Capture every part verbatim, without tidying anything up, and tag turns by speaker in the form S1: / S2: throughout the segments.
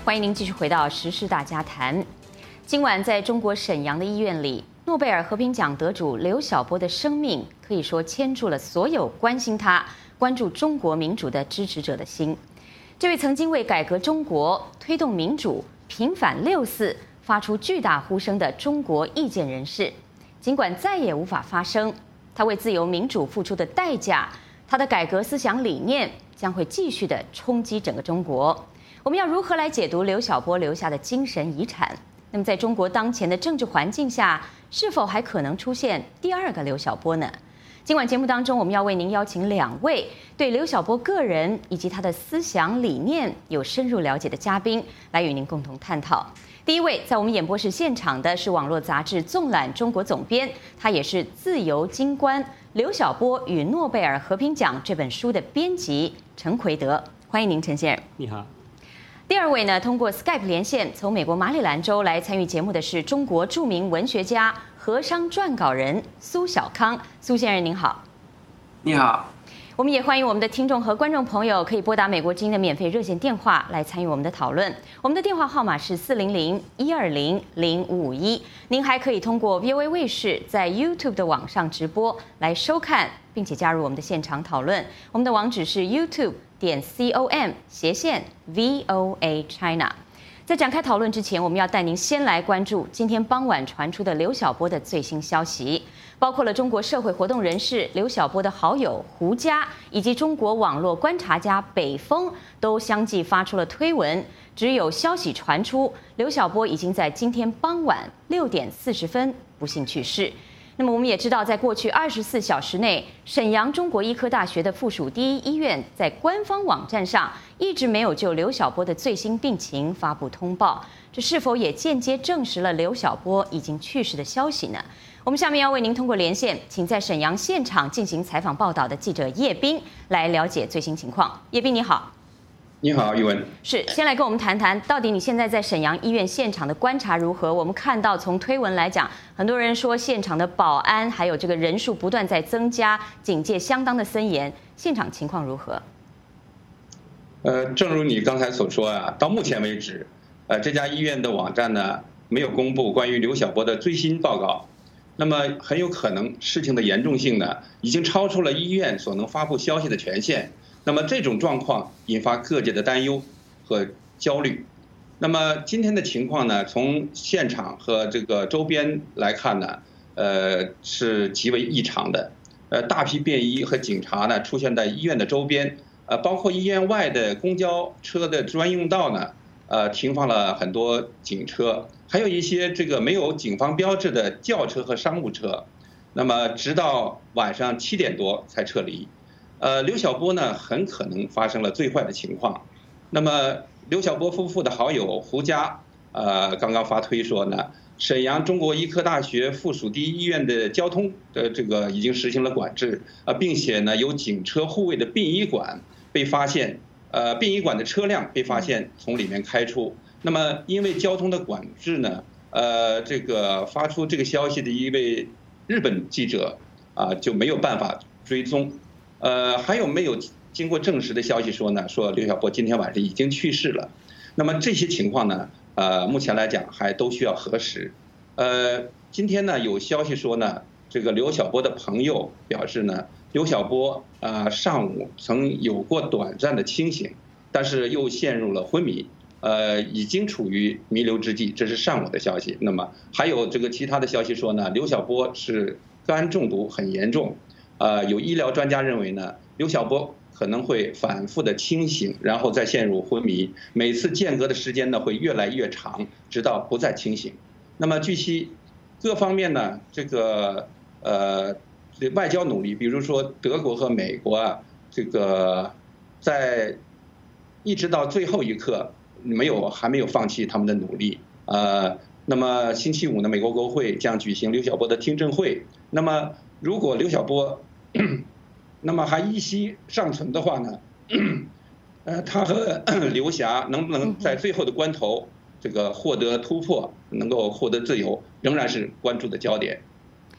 S1: 欢迎您继续回到时事大家谈。今晚在中国沈阳的医院里，诺贝尔和平奖得主刘晓波的生命可以说牵住了所有关心他、关注中国民主的支持者的心。这位曾经为改革中国、推动民主、平反六四发出巨大呼声的中国意见人士，尽管再也无法发声，他为自由民主付出的代价，他的改革思想理念将会继续的冲击整个中国。我们要如何来解读刘晓波留下的精神遗产？那么，在中国当前的政治环境下，是否还可能出现第二个刘晓波呢？今晚节目当中，我们要为您邀请两位对刘晓波个人以及他的思想理念有深入了解的嘉宾，来与您共同探讨。第一位，在我们演播室现场的是网络杂志《纵览中国》总编，他也是《自由金冠：刘晓波与诺贝尔和平奖》这本书的编辑陈奎德。欢迎您，陈先生。
S2: 你好。
S1: 第二位呢，通过 Skype 连线从美国马里兰州来参与节目的是中国著名文学家、和商撰稿人苏小康。苏先生您好。
S3: 你好。
S1: 我们也欢迎我们的听众和观众朋友可以拨打美国之音的免费热线电话来参与我们的讨论。我们的电话号码是四零零一二零零五五一。您还可以通过 V O A 卫视在 YouTube 的网上直播来收看，并且加入我们的现场讨论。我们的网址是 YouTube 点 com 斜线 V O A China。在展开讨论之前，我们要带您先来关注今天傍晚传出的刘晓波的最新消息，包括了中国社会活动人士刘晓波的好友胡佳，以及中国网络观察家北风都相继发出了推文，只有消息传出，刘晓波已经在今天傍晚六点四十分不幸去世。那么我们也知道，在过去二十四小时内，沈阳中国医科大学的附属第一医院在官方网站上一直没有就刘晓波的最新病情发布通报，这是否也间接证实了刘晓波已经去世的消息呢？我们下面要为您通过连线，请在沈阳现场进行采访报道的记者叶斌来了解最新情况。叶斌你好。
S3: 你好，玉文。
S1: 是，先来跟我们谈谈，到底你现在在沈阳医院现场的观察如何？我们看到从推文来讲，很多人说现场的保安还有这个人数不断在增加，警戒相当的森严，现场情况如何？
S3: 呃，正如你刚才所说啊，到目前为止，呃，这家医院的网站呢没有公布关于刘晓波的最新报告，那么很有可能事情的严重性呢已经超出了医院所能发布消息的权限。那么这种状况引发各界的担忧和焦虑。那么今天的情况呢，从现场和这个周边来看呢，呃，是极为异常的。呃，大批便衣和警察呢出现在医院的周边，呃，包括医院外的公交车的专用道呢，呃，停放了很多警车，还有一些这个没有警方标志的轿车和商务车。那么直到晚上七点多才撤离。呃，刘晓波呢，很可能发生了最坏的情况。那么，刘晓波夫妇的好友胡佳，呃，刚刚发推说呢，沈阳中国医科大学附属第一医院的交通的这个已经实行了管制，啊，并且呢，有警车护卫的殡仪馆被发现，呃，殡仪馆的车辆被发现从里面开出。那么，因为交通的管制呢，呃，这个发出这个消息的一位日本记者啊，就没有办法追踪。呃，还有没有经过证实的消息说呢？说刘晓波今天晚上已经去世了。那么这些情况呢，呃，目前来讲还都需要核实。呃，今天呢有消息说呢，这个刘晓波的朋友表示呢，刘晓波呃上午曾有过短暂的清醒，但是又陷入了昏迷，呃，已经处于弥留之际。这是上午的消息。那么还有这个其他的消息说呢，刘晓波是肝中毒很严重。呃，有医疗专家认为呢，刘晓波可能会反复的清醒，然后再陷入昏迷，每次间隔的时间呢会越来越长，直到不再清醒。那么据悉，各方面呢，这个呃外交努力，比如说德国和美国啊，这个在一直到最后一刻没有还没有放弃他们的努力。呃，那么星期五呢，美国国会将举行刘晓波的听证会。那么如果刘晓波那么还依稀尚存的话呢，呃，他和刘霞能不能在最后的关头这个获得突破，能够获得自由，仍然是关注的焦点。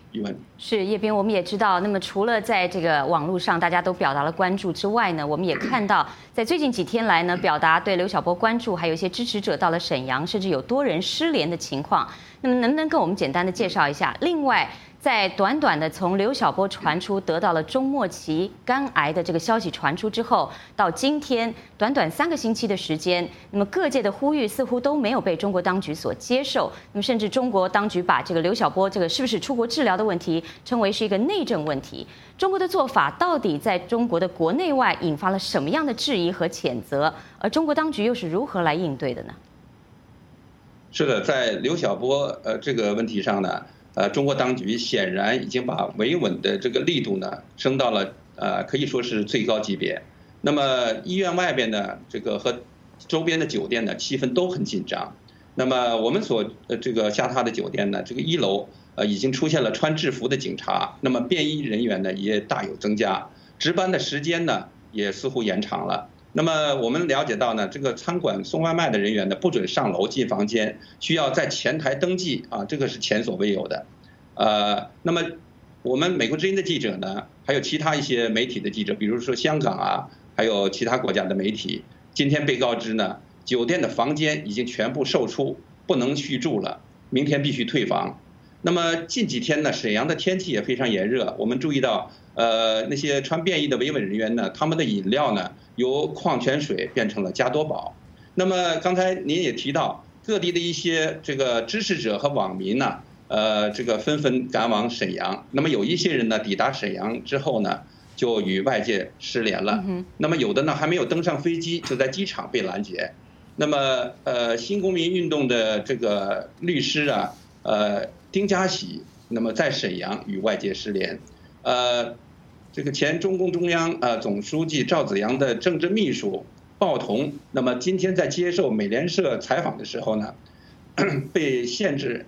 S3: 余文
S1: 是叶斌，我们也知道，那么除了在这个网络上大家都表达了关注之外呢，我们也看到在最近几天来呢，表达对刘晓波关注，还有一些支持者到了沈阳，甚至有多人失联的情况。那么能不能跟我们简单的介绍一下？另外，在短短的从刘晓波传出得到了中末期肝癌的这个消息传出之后，到今天短短三个星期的时间，那么各界的呼吁似乎都没有被中国当局所接受。那么甚至中国当局把这个刘晓波这个是不是出国治疗的问题称为是一个内政问题。中国的做法到底在中国的国内外引发了什么样的质疑和谴责？而中国当局又是如何来应对的呢？
S3: 是的，在刘晓波呃这个问题上呢。呃，中国当局显然已经把维稳的这个力度呢升到了呃可以说是最高级别。那么医院外边呢，这个和周边的酒店呢气氛都很紧张。那么我们所呃这个下榻的酒店呢，这个一楼呃已经出现了穿制服的警察，那么便衣人员呢也大有增加，值班的时间呢也似乎延长了。那么我们了解到呢，这个餐馆送外卖的人员呢不准上楼进房间，需要在前台登记啊，这个是前所未有的。呃，那么我们美国之音的记者呢，还有其他一些媒体的记者，比如说香港啊，还有其他国家的媒体，今天被告知呢，酒店的房间已经全部售出，不能续住了，明天必须退房。那么近几天呢，沈阳的天气也非常炎热，我们注意到，呃，那些穿便衣的维稳人员呢，他们的饮料呢，由矿泉水变成了加多宝。那么刚才您也提到，各地的一些这个支持者和网民呢，呃，这个纷纷赶往沈阳。那么有一些人呢，抵达沈阳之后呢，就与外界失联了。那么有的呢，还没有登上飞机，就在机场被拦截。那么，呃，新公民运动的这个律师啊，呃，丁家喜，那么在沈阳与外界失联。呃，这个前中共中央呃总书记赵紫阳的政治秘书鲍同，那么今天在接受美联社采访的时候呢，被限制。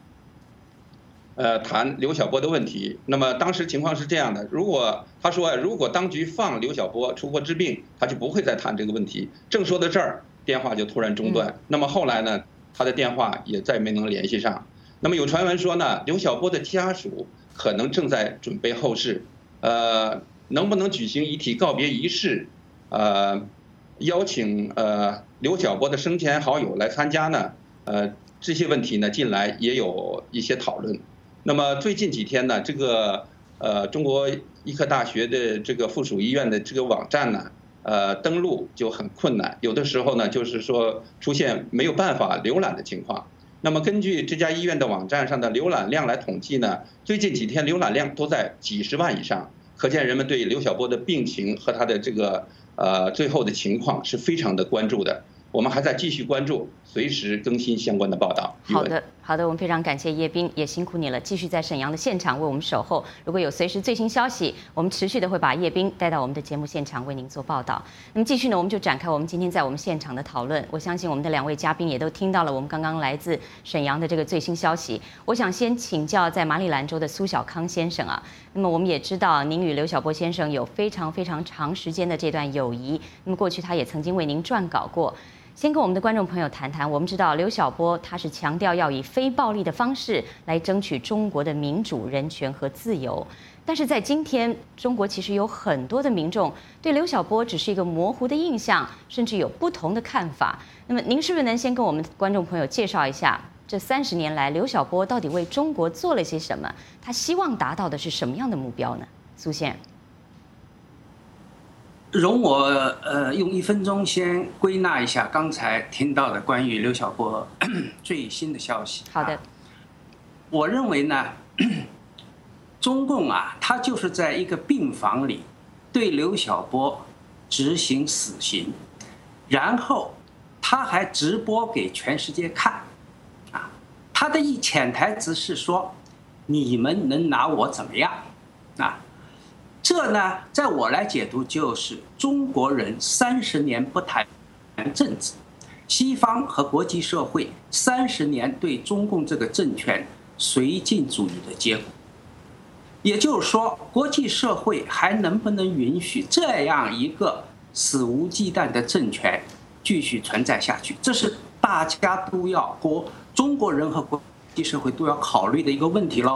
S3: 呃，谈刘晓波的问题。那么当时情况是这样的，如果他说如果当局放刘晓波出国治病，他就不会再谈这个问题。正说到这儿，电话就突然中断。那么后来呢，他的电话也再没能联系上。那么有传闻说呢，刘晓波的家属可能正在准备后事，呃，能不能举行遗体告别仪式，呃，邀请呃刘晓波的生前好友来参加呢？呃，这些问题呢，近来也有一些讨论。那么最近几天呢，这个呃中国医科大学的这个附属医院的这个网站呢，呃登录就很困难，有的时候呢就是说出现没有办法浏览的情况。那么根据这家医院的网站上的浏览量来统计呢，最近几天浏览量都在几十万以上，可见人们对刘晓波的病情和他的这个呃最后的情况是非常的关注的。我们还在继续关注，随时更新相关的报道。
S1: 好的，好的，我们非常感谢叶斌，也辛苦你了，继续在沈阳的现场为我们守候。如果有随时最新消息，我们持续的会把叶斌带到我们的节目现场为您做报道。那么继续呢，我们就展开我们今天在我们现场的讨论。我相信我们的两位嘉宾也都听到了我们刚刚来自沈阳的这个最新消息。我想先请教在马里兰州的苏小康先生啊，那么我们也知道您与刘晓波先生有非常非常长时间的这段友谊，那么过去他也曾经为您撰稿过。先跟我们的观众朋友谈谈，我们知道刘晓波他是强调要以非暴力的方式来争取中国的民主、人权和自由，但是在今天，中国其实有很多的民众对刘晓波只是一个模糊的印象，甚至有不同的看法。那么您是不是能先跟我们观众朋友介绍一下，这三十年来刘晓波到底为中国做了些什么？他希望达到的是什么样的目标呢？苏先生。
S2: 容我呃用一分钟先归纳一下刚才听到的关于刘晓波最新的消息。
S1: 好的，啊、
S2: 我认为呢，中共啊，他就是在一个病房里对刘晓波执行死刑，然后他还直播给全世界看，啊，他的一潜台词是说，你们能拿我怎么样？啊。这呢，在我来解读，就是中国人三十年不谈政治，西方和国际社会三十年对中共这个政权绥靖主义的结果。也就是说，国际社会还能不能允许这样一个肆无忌惮的政权继续存在下去？这是大家都要国中国人和国际社会都要考虑的一个问题喽。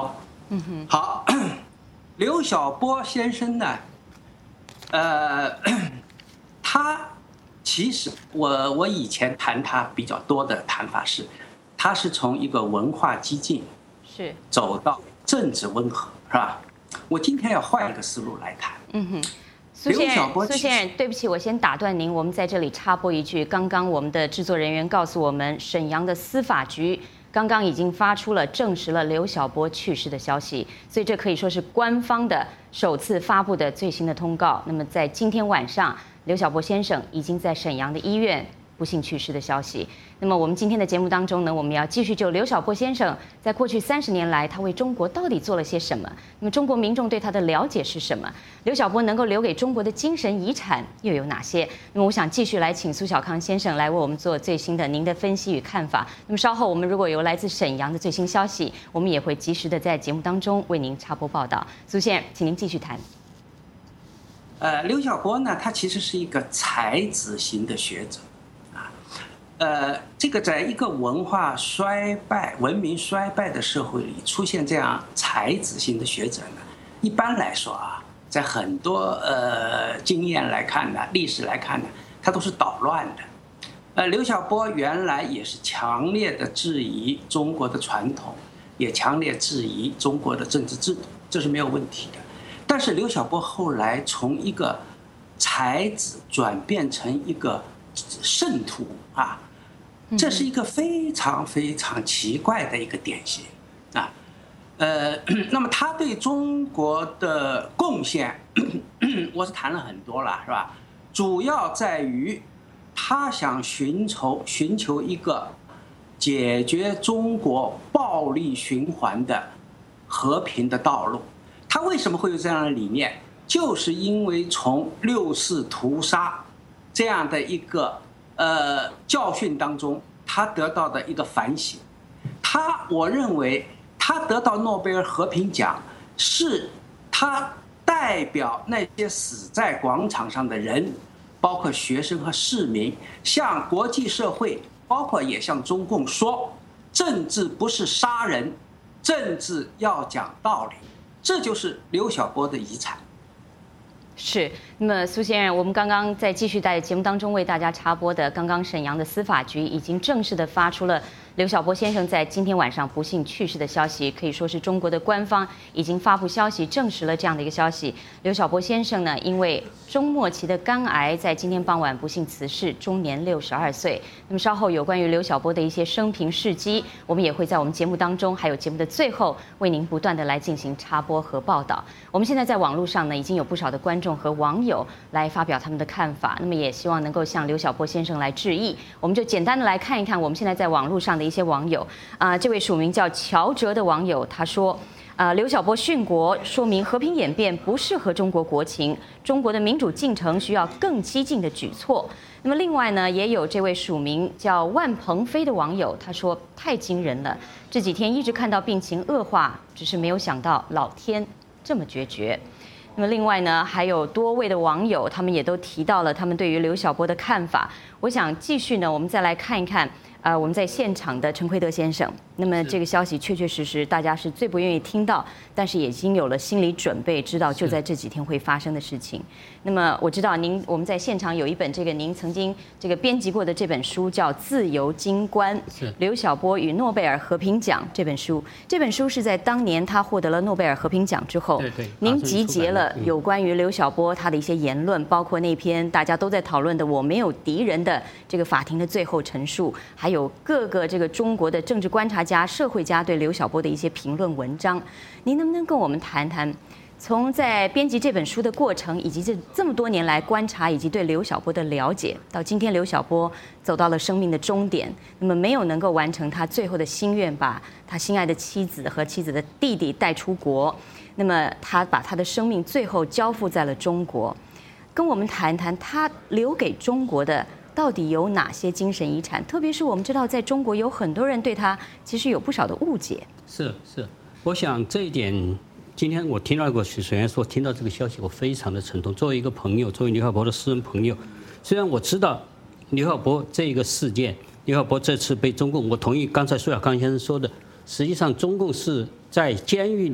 S2: 嗯哼。好，刘晓波先生呢，呃，他其实我我以前谈他比较多的谈法是，他是从一个文化激进
S1: 是
S2: 走到政治温和，是吧？我今天要换一个思路来谈。
S1: 嗯哼。苏先生，苏先生，对不起，我先打断您。我们在这里插播一句，刚刚我们的制作人员告诉我们，沈阳的司法局刚刚已经发出了证实了刘晓波去世的消息，所以这可以说是官方的首次发布的最新的通告。那么在今天晚上，刘晓波先生已经在沈阳的医院不幸去世的消息。那么我们今天的节目当中呢，我们要继续就刘晓波先生在过去三十年来，他为中国到底做了些什么？那么中国民众对他的了解是什么？刘晓波能够留给中国的精神遗产又有哪些？那么我想继续来请苏小康先生来为我们做最新的您的分析与看法。那么稍后我们如果有来自沈阳的最新消息，我们也会及时的在节目当中为您插播报道。苏先生，请您继续谈。
S2: 呃，刘晓波呢，他其实是一个才子型的学者。呃，这个在一个文化衰败、文明衰败的社会里出现这样才子型的学者呢，一般来说啊，在很多呃经验来看呢、历史来看呢，他都是捣乱的。呃，刘晓波原来也是强烈的质疑中国的传统，也强烈质疑中国的政治制度，这是没有问题的。但是刘晓波后来从一个才子转变成一个圣徒啊。这是一个非常非常奇怪的一个典型啊，呃，那么他对中国的贡献，我是谈了很多了，是吧？主要在于他想寻求寻求一个解决中国暴力循环的和平的道路。他为什么会有这样的理念？就是因为从六四屠杀这样的一个呃，教训当中，他得到的一个反省，他我认为他得到诺贝尔和平奖，是他代表那些死在广场上的人，包括学生和市民，向国际社会，包括也向中共说，政治不是杀人，政治要讲道理，这就是刘晓波的遗产。
S1: 是，那么苏先生，我们刚刚在继续在节目当中为大家插播的，刚刚沈阳的司法局已经正式的发出了刘晓波先生在今天晚上不幸去世的消息，可以说是中国的官方已经发布消息证实了这样的一个消息。刘晓波先生呢，因为中末期的肝癌，在今天傍晚不幸辞世，终年六十二岁。那么稍后有关于刘晓波的一些生平事迹，我们也会在我们节目当中，还有节目的最后，为您不断的来进行插播和报道。我们现在在网络上呢，已经有不少的观众和网友来发表他们的看法，那么也希望能够向刘晓波先生来致意。我们就简单的来看一看我们现在在网络上的一些网友啊、呃，这位署名叫乔哲的网友他说。呃，刘晓波殉国，说明和平演变不适合中国国情，中国的民主进程需要更激进的举措。那么另外呢，也有这位署名叫万鹏飞的网友，他说太惊人了，这几天一直看到病情恶化，只是没有想到老天这么决绝。那么另外呢，还有多位的网友，他们也都提到了他们对于刘晓波的看法。我想继续呢，我们再来看一看。呃，我们在现场的陈奎德先生，那么这个消息确确实实大家是最不愿意听到，但是已经有了心理准备，知道就在这几天会发生的事情。那么我知道您我们在现场有一本这个您曾经这个编辑过的这本书叫《自由金冠》，刘晓波与诺贝尔和平奖这本书。这本书是在当年他获得了诺贝尔和平奖之后，
S4: 对对，
S1: 您集结了有关于刘晓波他的一些言论，包括那篇大家都在讨论的“我没有敌人”的这个法庭的最后陈述，还有各个这个中国的政治观察家、社会家对刘晓波的一些评论文章，您能不能跟我们谈谈，从在编辑这本书的过程，以及这这么多年来观察以及对刘晓波的了解，到今天刘晓波走到了生命的终点，那么没有能够完成他最后的心愿，把他心爱的妻子和妻子的弟弟带出国，那么他把他的生命最后交付在了中国，跟我们谈谈他留给中国的到底有哪些精神遗产？特别是我们知道，在中国有很多人对他其实有不少的误解。
S4: 是是，我想这一点，今天我听到过许水源说，听到这个消息，我非常的沉痛。作为一个朋友，作为刘晓波的私人朋友，虽然我知道刘晓波这个事件，刘晓波这次被中共，我同意刚才苏小康先生说的，实际上中共是在监狱里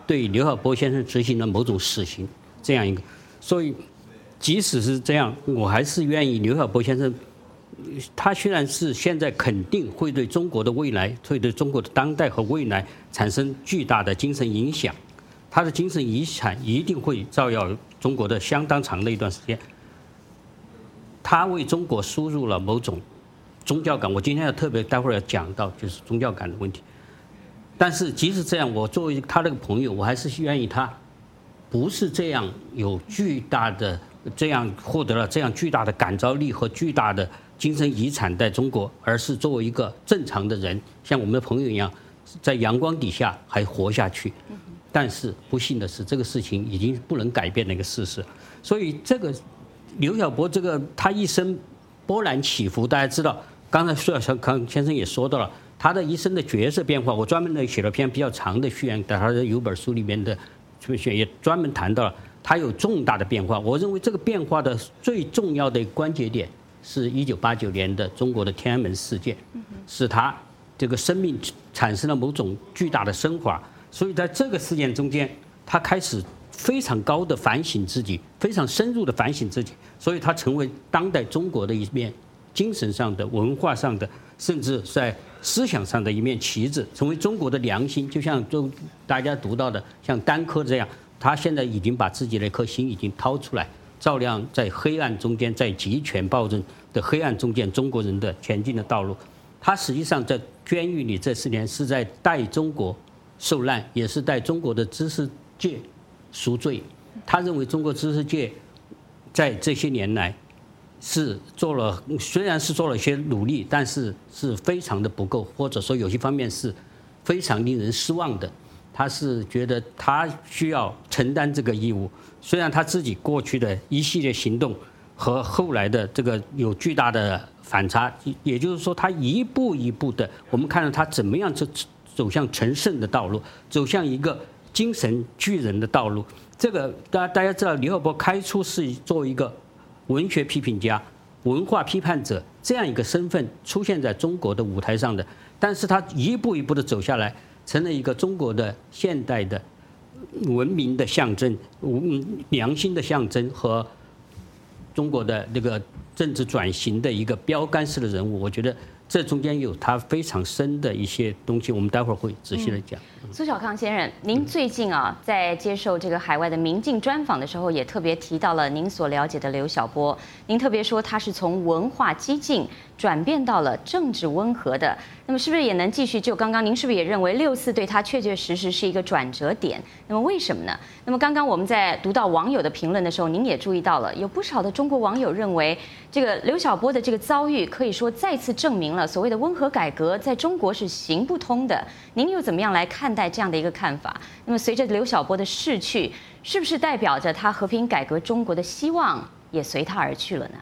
S4: 对刘晓波先生执行了某种死刑，这样一个，所以即使是这样，我还是愿意刘晓波先生。他虽然是现在肯定会对中国的未来，会对中国的当代和未来产生巨大的精神影响，他的精神遗产一定会照耀中国的相当长的一段时间。他为中国输入了某种宗教感，我今天要特别待会儿要讲到就是宗教感的问题。但是即使这样，我作为他这个朋友，我还是愿意他不是这样有巨大的这样获得了这样巨大的感召力和巨大的精神遗产在中国，而是作为一个正常的人，像我们的朋友一样，在阳光底下还活下去。但是不幸的是，这个事情已经不能改变那个事实。所以这个刘晓波这个他一生波澜起伏，大家知道，刚才苏小康先生也说到了他的一生的角色变化。我专门的写了篇比较长的序言，在他的有本书里面的也专门谈到了他有重大的变化。我认为这个变化的最重要的关节点是一九八九年的中国的天安门事件，使他这个生命产生了某种巨大的升华。所以在这个事件中间，他开始非常高的反省自己，非常深入的反省自己，所以他成为当代中国的一面精神上的、文化上的，甚至在思想上的一面旗帜，成为中国的良心。就像就大家读到的，像丹柯这样，他现在已经把自己的一颗心已经掏出来，照亮在黑暗中间，在集权暴政的黑暗中间中国人的前进的道路。他实际上在监狱里这四年是在代中国受难，也是代中国的知识界赎罪。他认为中国知识界在这些年来是做了，虽然是做了一些努力，但是是非常的不够，或者说有些方面是非常令人失望的。他是觉得他需要承担这个义务，虽然他自己过去的一系列行动和后来的这个有巨大的反差，也就是说他一步一步的，我们看到他怎么样走走向成圣的道路，走向一个精神巨人的道路。这个大家大家知道，刘晓波开初是作为一个文学批评家、文化批判者这样一个身份出现在中国的舞台上的，但是他一步一步的走下来，成了一个中国的现代的文明的象征、良心的象征和中国的这个政治转型的一个标杆式的人物。我觉得这中间有他非常深的一些东西，我们待会儿会仔细的讲。
S1: 嗯、苏小康先生，您最近啊在接受这个海外的民进专访的时候，也特别提到了您所了解的刘晓波。您特别说他是从文化激进转变到了政治温和的。那么是不是也能继续？就刚刚您是不是也认为六四对他确确实实是一个转折点？那么为什么呢？那么刚刚我们在读到网友的评论的时候，您也注意到了，有不少的中国网友认为，这个刘晓波的这个遭遇可以说再次证明了所谓的温和改革在中国是行不通的。您又怎么样来看待这样的一个看法？那么随着刘晓波的逝去，是不是代表着他和平改革中国的希望也随他而去了呢？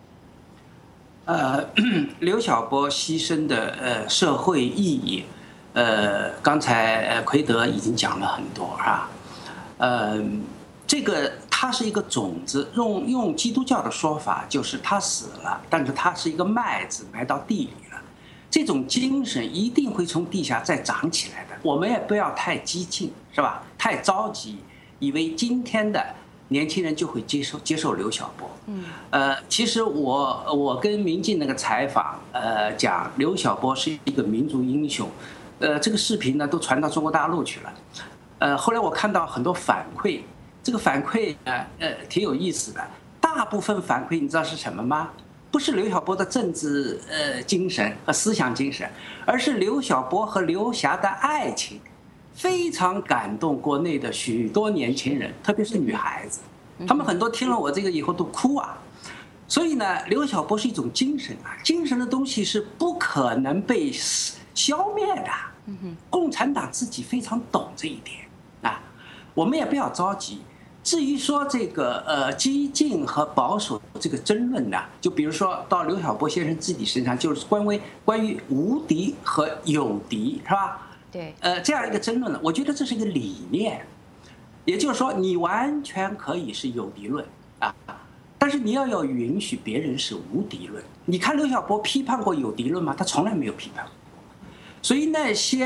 S2: 呃，刘晓波牺牲的呃社会意义，呃，刚才呃奎德已经讲了很多啊，呃，这个他是一个种子，用用基督教的说法就是他死了，但是他是一个麦子埋到地里了，这种精神一定会从地下再长起来的。我们也不要太激进，是吧？太着急，以为今天的年轻人就会接受接受刘晓波。嗯，呃，其实我我跟民进那个采访，呃，讲刘晓波是一个民族英雄，呃，这个视频呢都传到中国大陆去了，呃，后来我看到很多反馈，这个反馈呃呃挺有意思的，大部分反馈你知道是什么吗？不是刘晓波的政治呃精神和思想精神，而是刘晓波和刘霞的爱情。非常感动国内的许多年轻人，特别是女孩子，他们很多听了我这个以后都哭啊。所以呢，刘晓波是一种精神啊，精神的东西是不可能被消灭的。共产党自己非常懂这一点啊，我们也不要着急。至于说这个呃激进和保守这个争论呢，就比如说到刘晓波先生自己身上，就是关于关于无敌和有敌，是吧？
S1: 对，
S2: 呃，这样一个争论呢，我觉得这是一个理念，也就是说，你完全可以是有敌论啊，但是你要要允许别人是无敌论。你看刘晓波批判过有敌论吗？他从来没有批判过。所以那些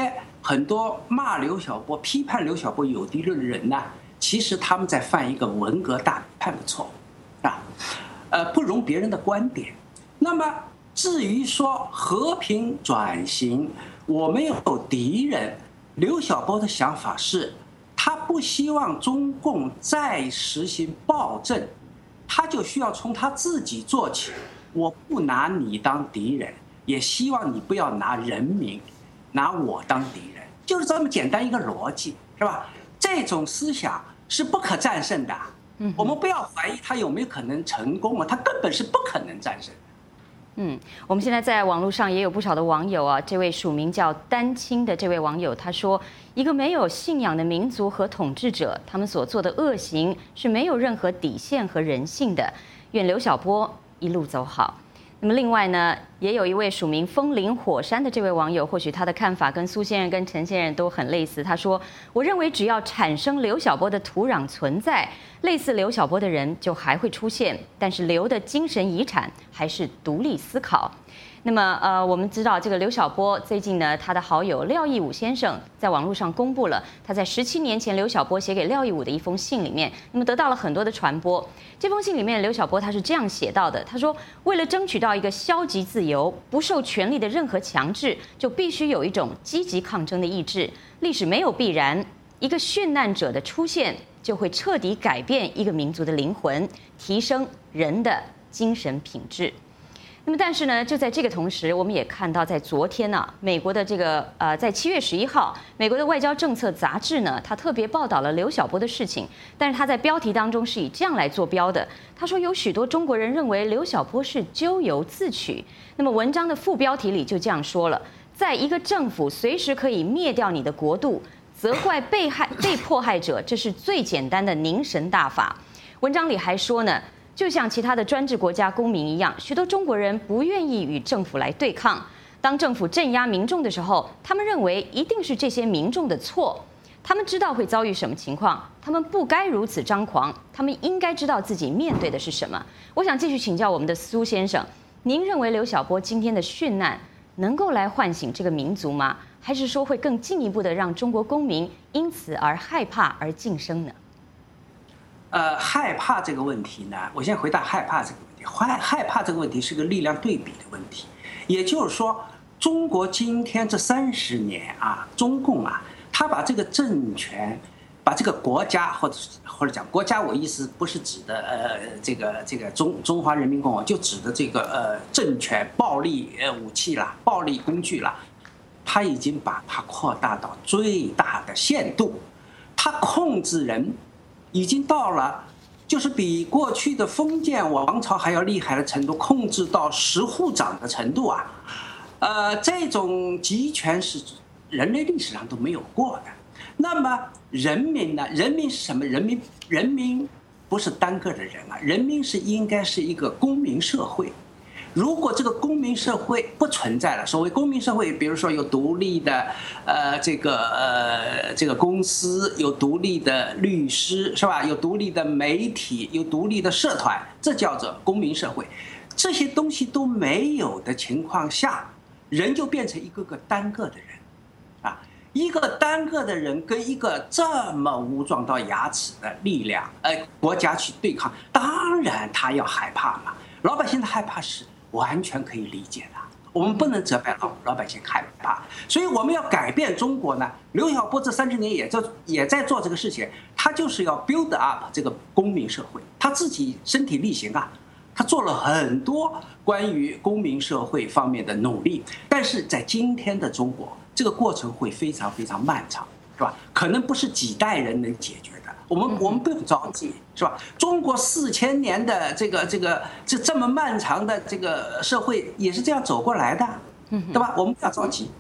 S2: 很多骂刘晓波、批判刘晓波有敌论的人呢，其实他们在犯一个文革大判的错误啊，呃，不容别人的观点。那么至于说和平转型，我们有敌人，刘晓波的想法是，他不希望中共再实行暴政，他就需要从他自己做起。我不拿你当敌人，也希望你不要拿人民拿我当敌人，就是这么简单一个逻辑，是吧？这种思想是不可战胜的。我们不要怀疑他有没有可能成功啊，他根本是不可能战胜的。
S1: 嗯，我们现在在网络上也有不少的网友啊，这位署名叫丹青的这位网友他说，一个没有信仰的民族和统治者，他们所做的恶行是没有任何底线和人性的。愿刘晓波一路走好。那么另外呢，也有一位署名风林火山的这位网友，或许他的看法跟苏先生跟陈先生都很类似。他说，我认为只要产生刘晓波的土壤存在，类似刘晓波的人就还会出现，但是刘的精神遗产还是独立思考。那么，呃，我们知道这个刘晓波最近呢，他的好友廖亦武先生在网络上公布了他在十七年前刘晓波写给廖亦武的一封信里面，那么得到了很多的传播。这封信里面，刘晓波他是这样写到的：他说，为了争取到一个消极自由、不受权力的任何强制，就必须有一种积极抗争的意志。历史没有必然，一个殉难者的出现就会彻底改变一个民族的灵魂，提升人的精神品质。那么，但是呢，就在这个同时，我们也看到，在昨天呢、啊，美国的这个呃，在七月十一号，美国的外交政策杂志呢，它特别报道了刘晓波的事情，但是他在标题当中是以这样来做标的，他说有许多中国人认为刘晓波是咎由自取。那么文章的副标题里就这样说了，在一个政府随时可以灭掉你的国度，责怪被害被迫害者，这是最简单的凝神大法。文章里还说呢，就像其他的专制国家公民一样，许多中国人不愿意与政府来对抗。当政府镇压民众的时候，他们认为一定是这些民众的错。他们知道会遭遇什么情况，他们不该如此张狂，他们应该知道自己面对的是什么。我想继续请教我们的苏先生，您认为刘晓波今天的殉难能够来唤醒这个民族吗？还是说会更进一步的让中国公民因此而害怕而晋升呢？
S2: 呃，害怕这个问题呢，我先回答害怕这个问题。害害怕这个问题是个力量对比的问题，也就是说，中国今天这三十年啊，中共啊，他把这个政权，把这个国家或者或者讲国家，我意思不是指的呃这个这个中中华人民共和国，就指的这个呃政权暴力呃武器啦，暴力工具啦，他已经把它扩大到最大的限度，他控制人。已经到了，就是比过去的封建王朝还要厉害的程度，控制到十户长的程度啊，呃，这种集权是人类历史上都没有过的。那么人民呢？人民是什么？人民，人民不是单个的人啊，人民是应该是一个公民社会。如果这个公民社会不存在了，所谓公民社会，比如说有独立的呃这个呃这个公司，有独立的律师，是吧？有独立的媒体，有独立的社团，这叫做公民社会。这些东西都没有的情况下，人就变成一个个单个的人，啊，一个单个的人跟一个这么武装到牙齿的力量，呃，国家去对抗，当然他要害怕嘛。老百姓的害怕是完全可以理解的，我们不能责备老老百姓害怕，所以我们要改变中国呢。刘晓波这三十年也在也在做这个事情，他就是要 build up 这个公民社会，他自己身体力行啊，他做了很多关于公民社会方面的努力，但是在今天的中国，这个过程会非常非常漫长，是吧？可能不是几代人能解决的。我们我们不用着急，是吧？中国四千年的这个这个这这么漫长的这个社会也是这样走过来的，对吧？我们不要着急。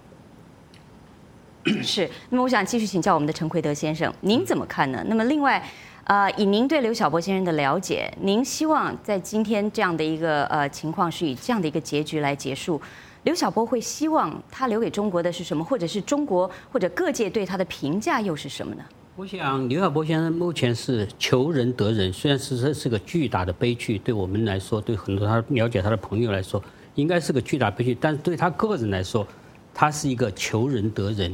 S1: 是。那么我想继续请教我们的陈奎德先生，您怎么看呢？那么另外，呃，以您对刘晓波先生的了解，您希望在今天这样的一个呃情况是以这样的一个结局来结束？刘晓波会希望他留给中国的是什么，或者是中国或者各界对他的评价又是什么呢？
S4: 我想刘晓波先生目前是求仁得仁，虽然是这是个巨大的悲剧，对我们来说，对很多他了解他的朋友来说，应该是个巨大悲剧，但是对他个人来说，他是一个求仁得仁。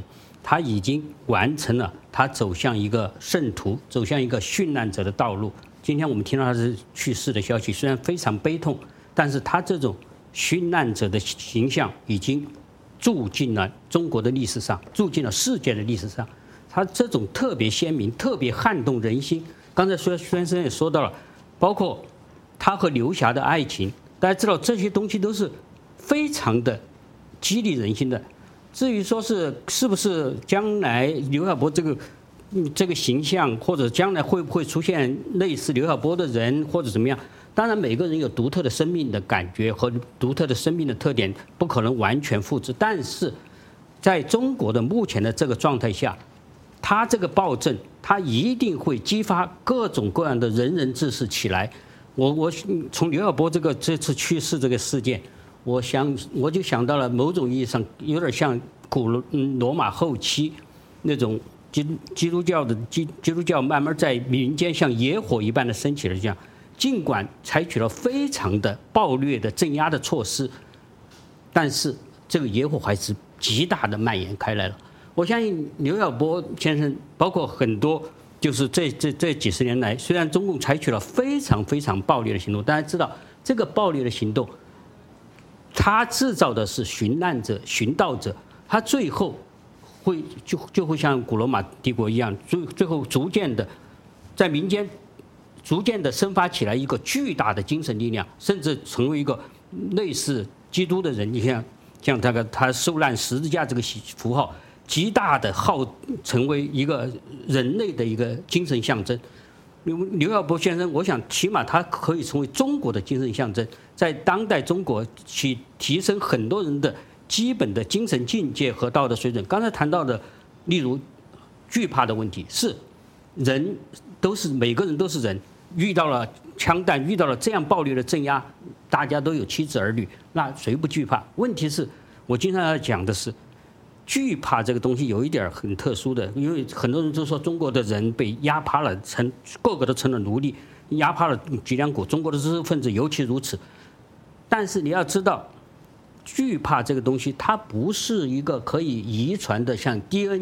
S4: 他已经完成了他走向一个圣徒、走向一个殉难者的道路。今天我们听到他是去世的消息，虽然非常悲痛，但是他这种殉难者的形象已经住进了中国的历史上，住进了世界的历史上。他这种特别鲜明、特别撼动人心。刚才孙先生也说到了，包括他和刘霞的爱情，大家知道这些东西都是非常的激励人心的。至于说是是不是将来刘晓波这个这个形象，或者将来会不会出现类似刘晓波的人，或者怎么样？当然，每个人有独特的生命的感觉和独特的生命的特点，不可能完全复制。但是，在中国的目前的这个状态下，他这个暴政，他一定会激发各种各样的仁人志士起来。我我从刘晓波这个这次去世这个事件，我想我就想到了某种意义上有点像古罗马后期那种基基督教的基基督教慢慢在民间像野火一般的升起了这样。尽管采取了非常的暴虐的镇压的措施，但是这个野火还是极大的蔓延开来了。我相信刘晓波先生，包括很多，就是这这这几十年来，虽然中共采取了非常非常暴烈的行动，大家知道这个暴烈的行动，他制造的是殉难者、殉道者，他最后会就就会像古罗马帝国一样，最最后逐渐的在民间。逐渐地生发起来一个巨大的精神力量，甚至成为一个类似基督的人。你像像这个他受难十字架这个符号，极大的号成为一个人类的一个精神象征。刘刘晓波先生，我想起码他可以成为中国的精神象征，在当代中国去提升很多人的基本的精神境界和道德水准。刚才谈到的，例如惧怕的问题，是人都是每个人都是人。遇到了枪弹，遇到了这样暴力的镇压，大家都有妻子儿女，那谁不惧怕？问题是，我经常要讲的是，惧怕这个东西有一点很特殊的，因为很多人都说中国的人被压趴了，成个个都成了奴隶，压趴了脊梁骨。中国的知识分子尤其如此。但是你要知道，惧怕这个东西，它不是一个可以遗传的，像 D N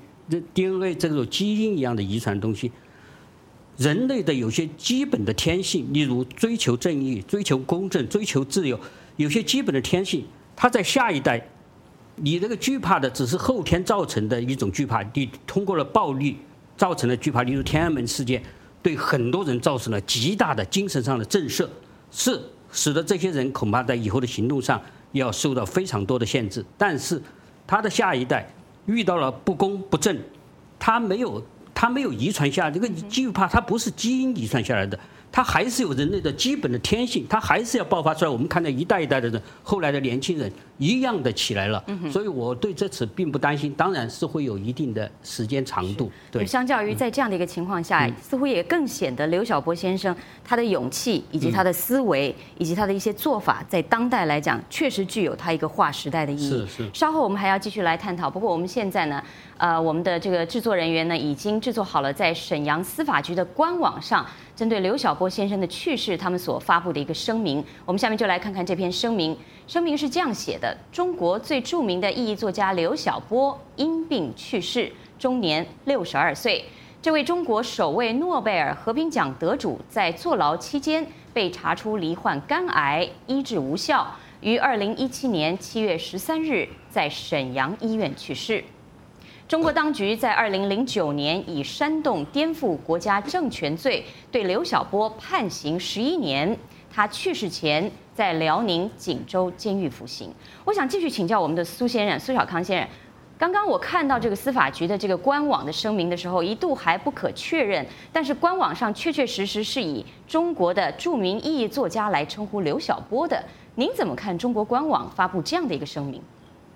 S4: G、D N A 这种基因一样的遗传的东西。人类的有些基本的天性，例如追求正义、追求公正、追求自由，有些基本的天性，它在下一代，你这个惧怕的只是后天造成的一种惧怕，你通过了暴力造成的惧怕，例如天安门事件，对很多人造成了极大的精神上的震慑，是使得这些人恐怕在以后的行动上要受到非常多的限制。但是他的下一代遇到了不公不正，他没有。它没有遗传下这个惧怕，它不是基因遗传下来的，它还是有人类的基本的天性，它还是要爆发出来。我们看到一代一代的人，后来的年轻人一样的起来了，所以我对这次并不担心，当然是会有一定的时间长度。对，
S1: 相较于在这样的一个情况下，嗯、似乎也更显得刘晓波先生他的勇气以及他的思维、嗯、以及他的一些做法，在当代来讲，确实具有他一个划时代的意义。
S4: 是是。
S1: 稍后我们还要继续来探讨。不过我们现在呢，呃，我们的这个制作人员呢，已经制作好了在沈阳司法局的官网上，针对刘晓波先生的去世，他们所发布的一个声明。我们下面就来看看这篇声明。声明是这样写的：中国最著名的意义作家刘晓波因病去世，终年六十二岁。这位中国首位诺贝尔和平奖得主，在坐牢期间被查出罹患肝癌，医治无效，于二零一七年七月十三日在沈阳医院去世。中国当局在二零零九年以煽动颠覆国家政权罪对刘晓波判刑十一年。他去世前在辽宁锦州监狱服刑。我想继续请教我们的苏先生，苏小康先生。刚刚我看到这个司法局的这个官网的声明的时候，一度还不可确认，但是官网上确确实实是以中国的著名意义作家来称呼刘晓波的。您怎么看中国官网发布这样的一个声明？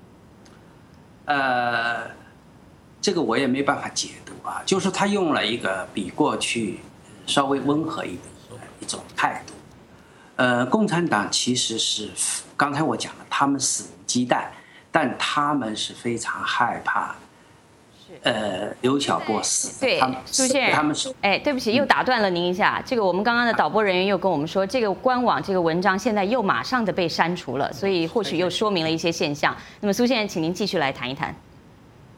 S2: 呃，这个我也没办法解读啊，就是他用了一个比过去稍微温和一点的一种态度。呃，共产党其实是刚才我讲了，他们肆无忌惮，但他们是非常害怕，呃，刘晓波死。
S1: 对，苏先生，
S2: 他们是
S1: 哎，对不起，又打断了您一下。这个我们刚刚的导播人员又跟我们说，这个官网这个文章现在又马上的被删除了，所以或许又说明了一些现象。那么苏先生，请您继续来谈一谈。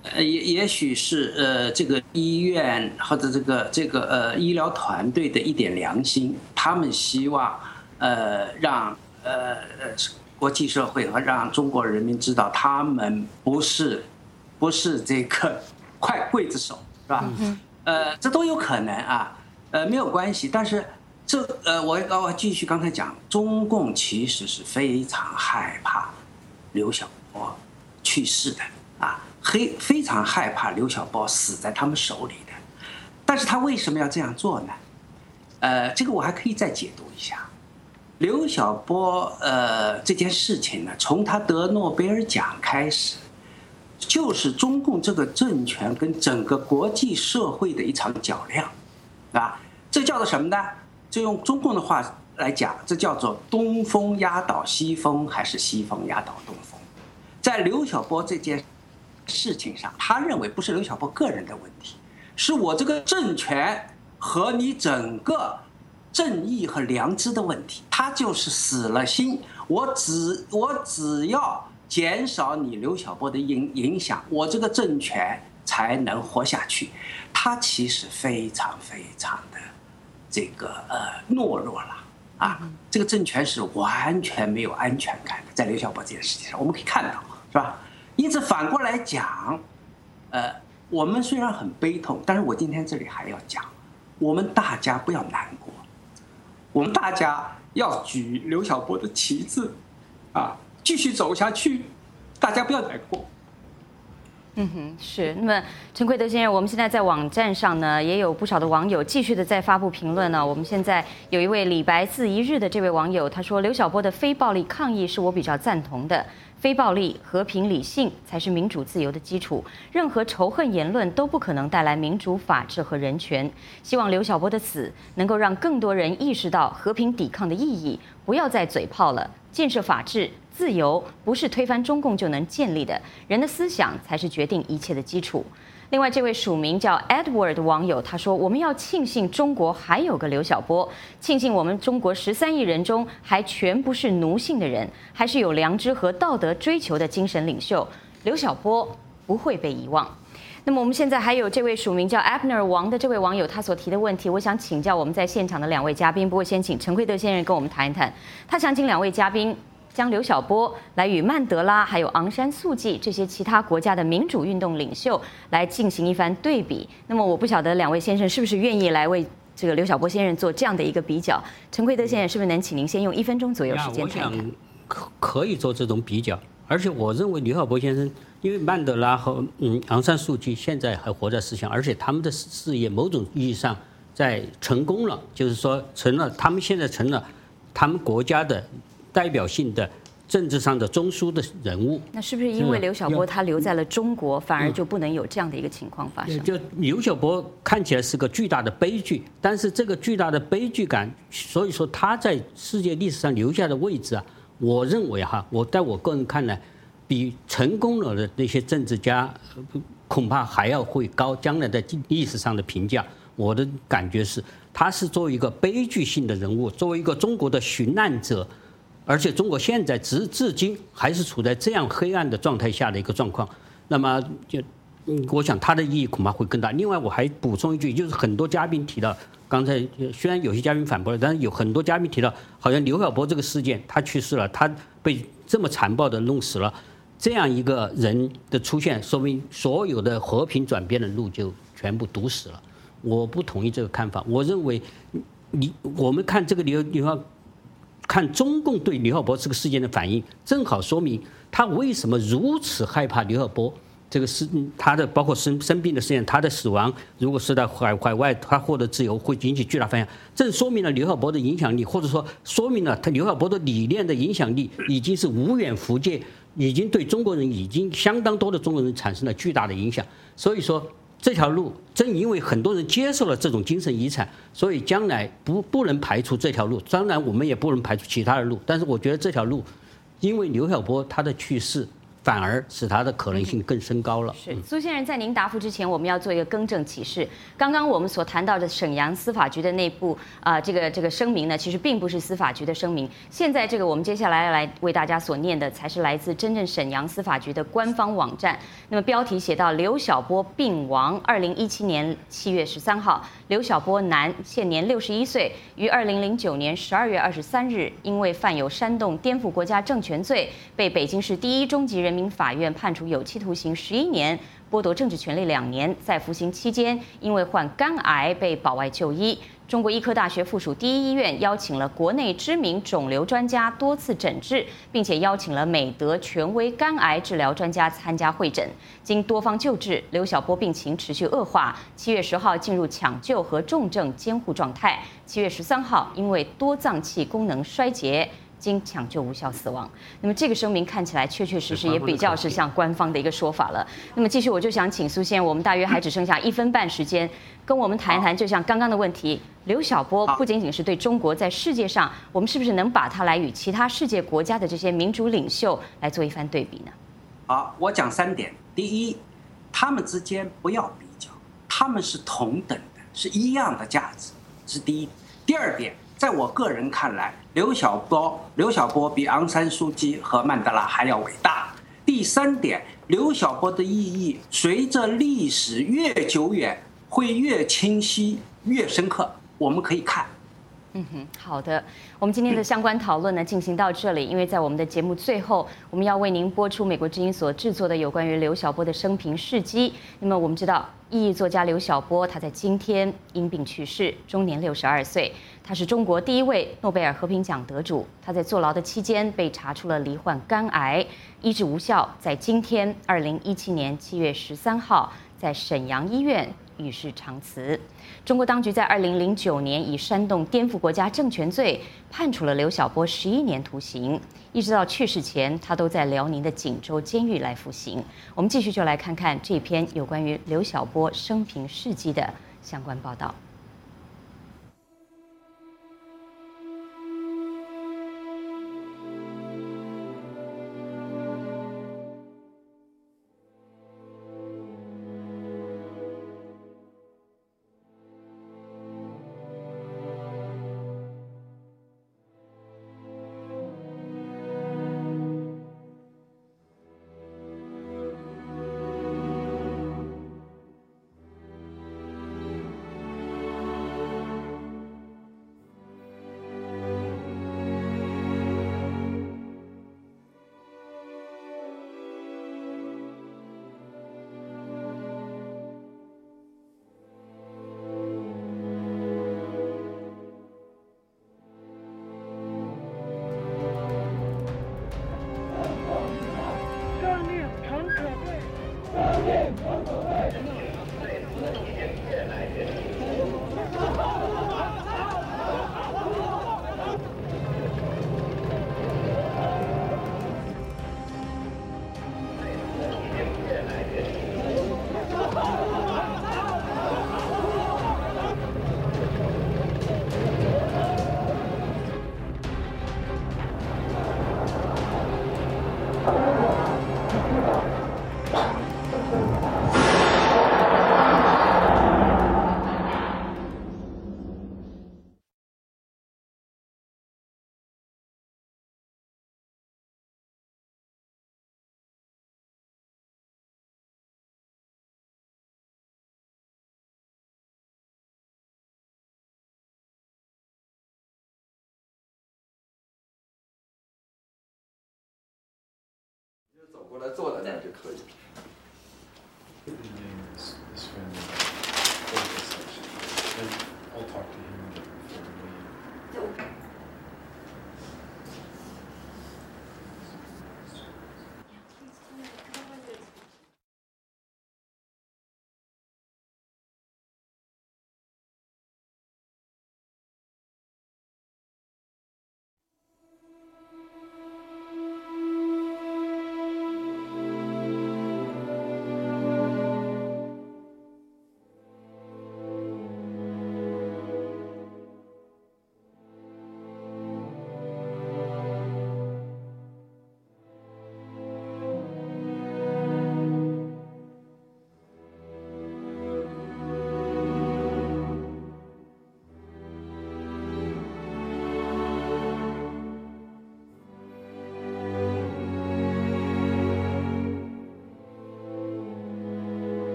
S2: 呃，也也许是呃，这个医院或者这个这个呃医疗团队的一点良心，他们希望呃让呃呃国际社会和让中国人民知道，他们不是不是这个快刽子手，是吧？嗯、呃，这都有可能啊，呃，没有关系。但是这呃，我我继续刚才讲，中共其实是非常害怕刘晓波去世的啊。非非常害怕刘晓波死在他们手里的，但是他为什么要这样做呢？呃，这个我还可以再解读一下。刘晓波呃这件事情呢，从他得诺贝尔奖开始，就是中共这个政权跟整个国际社会的一场较量，啊，这叫做什么呢？就用中共的话来讲，这叫做东风压倒西风，还是西风压倒东风？在刘晓波这件事情上，他认为不是刘晓波个人的问题，是我这个政权和你整个正义和良知的问题。他就是死了心，我只我只要减少你刘晓波的影影响，我这个政权才能活下去。他其实非常非常的这个呃懦弱了啊，这个政权是完全没有安全感的，在刘晓波这件事情上，我们可以看到，是吧？因此反过来讲，呃，我们虽然很悲痛，但是我今天这里还要讲，我们大家不要难过，我们大家要举刘晓波的旗帜，啊，继续走下去，大家不要难过。
S1: 嗯哼，是。那么陈奎德先生，我们现在在网站上呢，也有不少的网友继续的在发布评论呢。我们现在有一位李白自一日的这位网友，他说刘晓波的非暴力抗议是我比较赞同的。非暴力、和平、理性才是民主自由的基础。任何仇恨言论都不可能带来民主、法治和人权。希望刘晓波的死能够让更多人意识到和平抵抗的意义，不要再嘴炮了。建设法治、自由不是推翻中共就能建立的，人的思想才是决定一切的基础。另外，这位署名叫 Edward 的网友他说：“我们要庆幸中国还有个刘晓波，庆幸我们中国十三亿人中还全不是奴性的人，还是有良知和道德追求的精神领袖。刘晓波不会被遗忘。”那么我们现在还有这位署名叫 Abner 王的这位网友，他所提的问题，我想请教我们在现场的两位嘉宾。不过先请陈奎德先生跟我们谈一谈，他想请两位嘉宾将刘晓波来与曼德拉还有昂山素季这些其他国家的民主运动领袖来进行一番对比。那么我不晓得两位先生是不是愿意来为这个刘晓波先生做这样的一个比较。陈奎德先生，是不是能请您先用一分钟左右时间谈一谈？
S4: 我想可可以做这种比较，而且我认为刘晓波先生，因为曼德拉和嗯昂山素季现在还活在世上，而且他们的事业某种意义上在成功了，就是说成了他们现在成了他们国家的代表性的政治上的中枢的人物。
S1: 那是不是因为刘晓波他留在了中国，反而就不能有这样的一个情况发生？
S4: 就刘晓波看起来是个巨大的悲剧，但是这个巨大的悲剧感，所以说他在世界历史上留下的位置啊，我认为哈，我在我个人看来，比成功了的那些政治家恐怕还要会高。将来在历史上的评价，我的感觉是，他是作为一个悲剧性的人物，作为一个中国的寻难者。而且中国现在直至今还是处在这样黑暗的状态下的一个状况，那么就，嗯，我想它的意义恐怕会更大。另外，我还补充一句，就是很多嘉宾提到，刚才虽然有些嘉宾反驳了，但是有很多嘉宾提到，好像刘晓波这个事件，他去世了，他被这么残暴的弄死了，这样一个人的出现，说明所有的和平转变的路就全部堵死了。我不同意这个看法，我认为，你我们看这个刘刘晓。看中共对刘晓波这个事件的反应，正好说明他为什么如此害怕刘晓波这个事，他的包括生生病的事件，他的死亡，如果是在海海外，他获得自由会引起巨大反响。这说明了刘晓波的影响力，或者说说明了他刘晓波的理念的影响力已经是无远弗届，已经对中国人已经相当多的中国人产生了巨大的影响。所以说。这条路正因为很多人接受了这种精神遗产，所以将来不不能排除这条路。当然，我们也不能排除其他的路。但是我觉得这条路，因为刘晓波他的去世， 反而使它的可能性更升高了。
S1: 是苏先生，在您答复之前，我们要做一个更正启事。刚刚我们所谈到的沈阳司法局的内部啊、呃，这个这个声明呢，其实并不是司法局的声明。现在这个我们接下来要来为大家所念的，才是来自真正沈阳司法局的官方网站。那么标题写到刘晓波病亡，二零一七年七月十三号，刘晓波男，现年六十一岁，于二零零九年十二月二十三日，因为犯有煽动颠覆国家政权罪，被北京市第一中级人民法院判处有期徒刑十一年，剥夺政治权利两年。在服刑期间，因为患肝癌被保外就医。中国医科大学附属第一医院邀请了国内知名肿瘤专家多次诊治，并且邀请了美德权威肝癌治疗专家参加会诊。经多方救治，刘晓波病情持续恶化，七月十号进入抢救和重症监护状态。七月十三号，因为多脏器功能衰竭，经抢救无效死亡。那么这个声明看起来确确实实也比较是像官方的一个说法了。那么继续，我就想请苏先生，我们大约还只剩下一分半时间，跟我们谈一谈，就像刚刚的问题，刘晓波不仅仅是对中国，在世界上，我们是不是能把它来与其他世界国家的这些民主领袖来做一番对比呢？
S2: 好，我讲三点。第一，他们之间不要比较，他们是同等的，是一样的价值，是第一。第二点，在我个人看来，刘晓波，刘晓波比昂山素季和曼德拉还要伟大。第三点，刘晓波的意义随着历史越久远，会越清晰、越深刻。我们可以看。
S1: 嗯哼，好的。我们今天的相关讨论呢，进行到这里。因为在我们的节目最后，我们要为您播出美国之音所制作的有关于刘晓波的生平事迹。那么我们知道，意义作家刘晓波，他在今天因病去世，终年六十二岁。他是中国第一位诺贝尔和平奖得主。他在坐牢的期间被查出了罹患肝癌，医治无效，在今天二零一七年七月十三号，在沈阳医院与世长辞。中国当局在二零零九年以煽动颠覆国家政权罪判处了刘晓波十一年徒刑，一直到去世前，他都在辽宁的锦州监狱来服刑。我们继续就来看看这篇有关于刘晓波生平事迹的相关报道。
S5: 走过来坐在那儿就可以。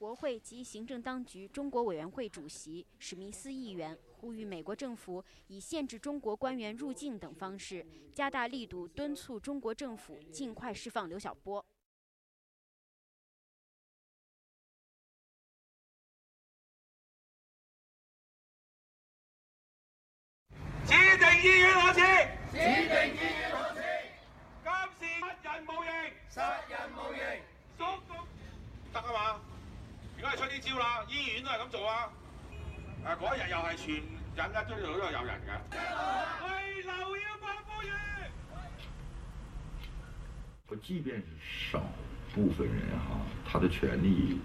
S6: 国会及行政当局中国委员会主席史密斯议员呼吁美国政府以限制中国官员入境等方式，加大力度敦促中国政府尽快释放刘晓波。
S7: 指定醫院攞錢，指定醫院攞錢，今次殺人無形，殺人無形，中共得啊嘛！而家係出啲招啦，醫院都係咁做啊！誒嗰日又係全引一堆度都係有人嘅。為留要辦呼籲。
S8: 我即便是少部分人哈，他的權利。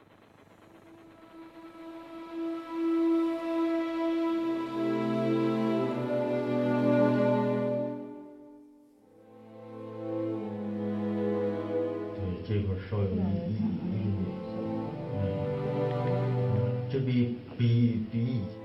S9: 这块稍有一一一嗯，这比比比以前。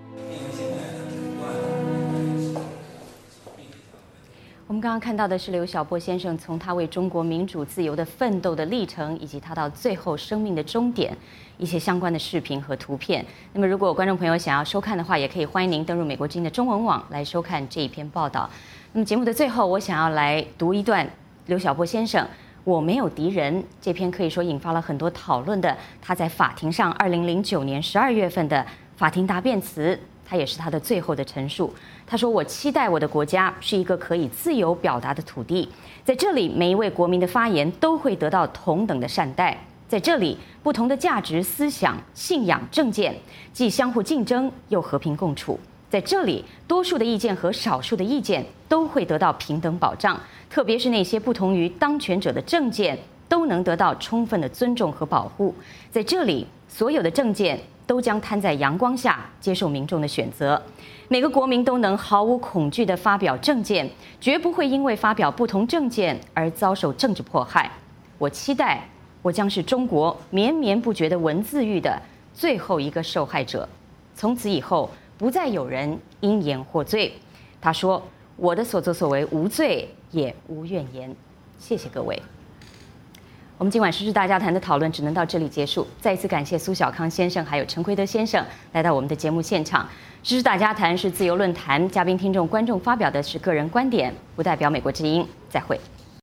S1: 我们刚刚看到的是刘晓波先生从他为中国民主自由的奋斗的历程，以及他到最后生命的终点一些相关的视频和图片。那么，如果观众朋友想要收看的话，也可以欢迎您登入美国之音的中文网来收看这一篇报道。那么节目的最后，我想要来读一段刘晓波先生我没有敌人这篇可以说引发了很多讨论的他在法庭上二零零九年十二月份的法庭答辩词，他也是他的最后的陈述。他说：“我期待我的国家是一个可以自由表达的土地，在这里每一位国民的发言都会得到同等的善待，在这里不同的价值、思想、信仰、政见既相互竞争又和平共处。”在这里，多数的意见和少数的意见都会得到平等保障，特别是那些不同于当权者的政见都能得到充分的尊重和保护。在这里，所有的政见都将摊在阳光下，接受民众的选择。每个国民都能毫无恐惧地发表政见，绝不会因为发表不同政见而遭受政治迫害。我期待，我将是中国绵绵不绝的文字狱的最后一个受害者。从此以后，不再有人因言获罪。他说：“我的所作所为无罪，也无怨言。”谢谢各位。我们今晚时事大家谈的讨论只能到这里结束。再一次感谢苏小康先生还有陈奎德先生来到我们的节目现场。时事大家谈是自由论坛，嘉宾、听众、观众发表的是个人观点，不代表美国之音。再会。